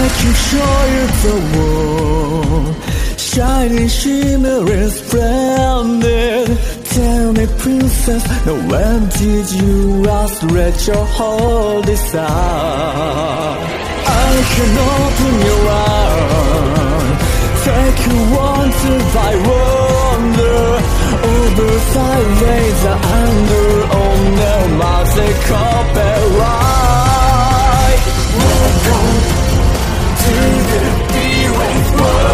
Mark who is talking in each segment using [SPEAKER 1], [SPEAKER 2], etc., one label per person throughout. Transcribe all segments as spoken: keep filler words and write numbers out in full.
[SPEAKER 1] can show you the world, shining, shimmering, splendid. Tell me, princess, now when did you last let your heart decide? I can open your eyes, take you on to thy wonder. Over sideways and under on the magical ride. Welcome to the B-Wave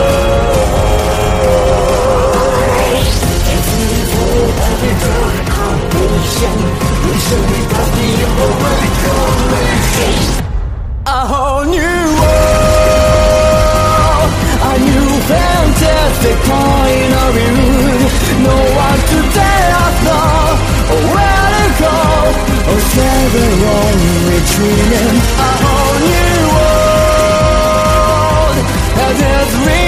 [SPEAKER 1] world. It's beautiful, every dark completion. We should be past the overcoming. A whole new world, a new fantastic point of view. No one to tell us now where to go, or seven on retreating. A whole new world has its